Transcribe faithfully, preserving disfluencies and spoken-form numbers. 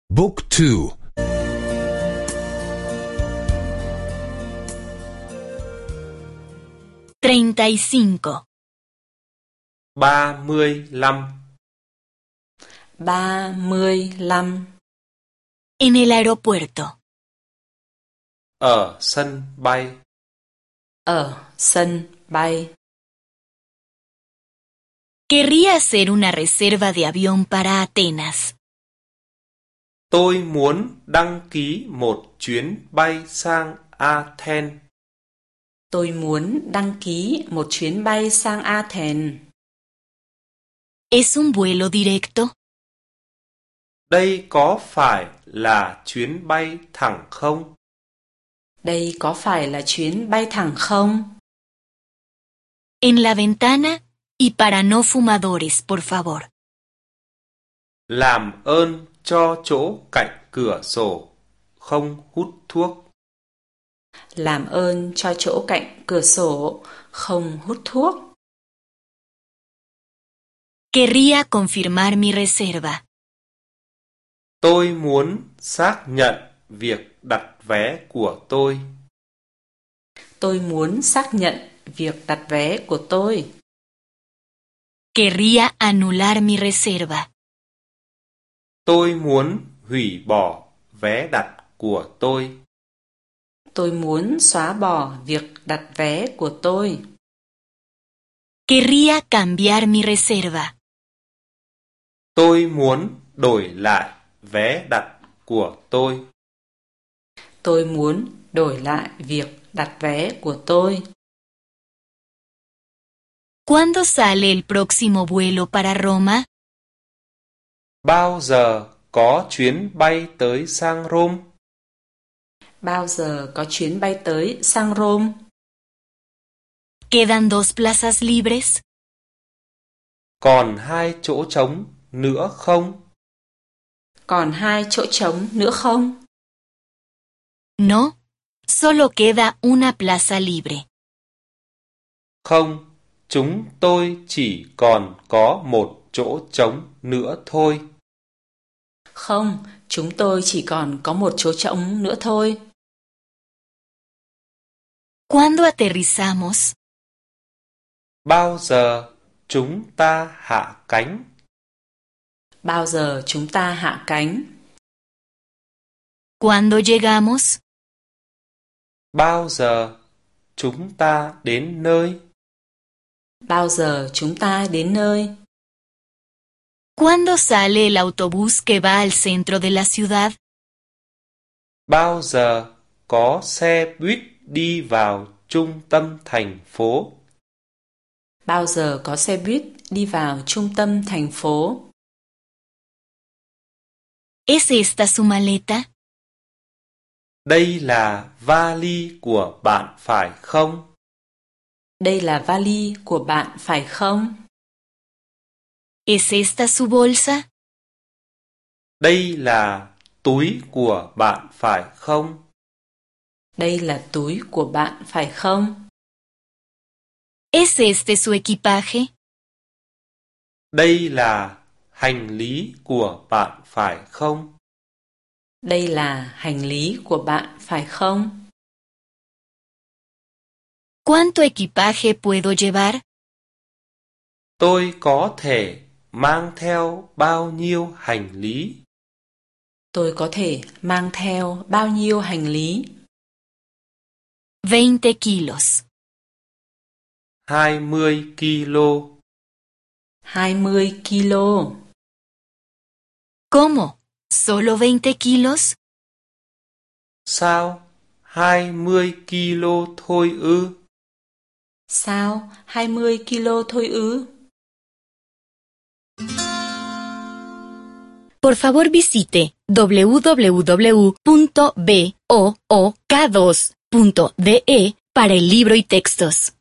Book two. Treinta y cinco. ba mươi lăm. ba mươi lăm. En el aeropuerto. Ở sân bay. Ở sân bay. Querría hacer una reserva de avión para Atenas. Tôi muốn đăng ký một chuyến bay sang Athens. Tôi muốn đăng ký một chuyến bay sang Athens. ¿Es un vuelo directo? Đây có phải là chuyến bay thẳng không? Đây có phải là chuyến bay thẳng không? En la ventana y para no fumadores, por favor. Làm ơn cho chỗ cạnh cửa sổ, không hút thuốc. Làm ơn cho chỗ cạnh cửa sổ, không hút thuốc. Querría confirmar mi reserva. Tôi muốn xác nhận việc đặt vé của tôi. Tôi muốn xác nhận việc đặt vé của tôi. Querría anular mi reserva. Tôi muốn hủy bỏ vé đặt của tôi. Tôi muốn xóa bỏ việc đặt vé của tôi. Querría cambiar mi reserva. Tôi muốn đổi lại vé đặt của tôi. Tôi muốn đổi lại việc đặt vé của tôi. ¿Cuándo sale el próximo vuelo para Roma? Bao giờ có chuyến bay tới sang Rome? Bao giờ có chuyến bay tới sang Rome? ¿Quedan dos plazas libres? Còn hai chỗ trống nữa không? Còn hai chỗ trống nữa không? No, solo queda una plaza libre. Không, chúng tôi chỉ còn có một chỗ trống nữa thôi. Không, chúng tôi chỉ còn có một chỗ trống nữa thôi. ¿Cuándo aterrizamos? Bao giờ chúng ta hạ cánh? Bao giờ chúng ta hạ cánh? ¿Cuándo llegamos? Bao giờ chúng ta đến nơi? Bao giờ chúng ta đến nơi? ¿Cuándo sale el autobús que va al centro de la ciudad? Bao giờ có xe buýt đi vào trung tâm thành phố? Bao giờ có xe buýt đi vào trung tâm thành phố? ¿Es esta su maleta? Đây là vali của bạn phải không? Đây là vali của bạn phải không? ¿Es esta su bolsa? Đây là túi của bạn phải không? Đây là túi của bạn phải không? ¿Es este su equipaje? Đây là hành lý của bạn phải không? Đây là hành lý của bạn phải không? ¿Cuánto equipaje puedo llevar? Tôi có thể mang theo bao nhiêu hành lý? Tôi có thể mang theo bao nhiêu hành lý? veinte kilos. hai mươi ki lô. hai mươi ki lô. ¿Cómo? ¿Solo veinte kilos? Sao? hai mươi ki lô thôi ư? Sao? hai mươi ki lô thôi ư? Por favor visite w w w punto book dos punto d e para el libro y textos.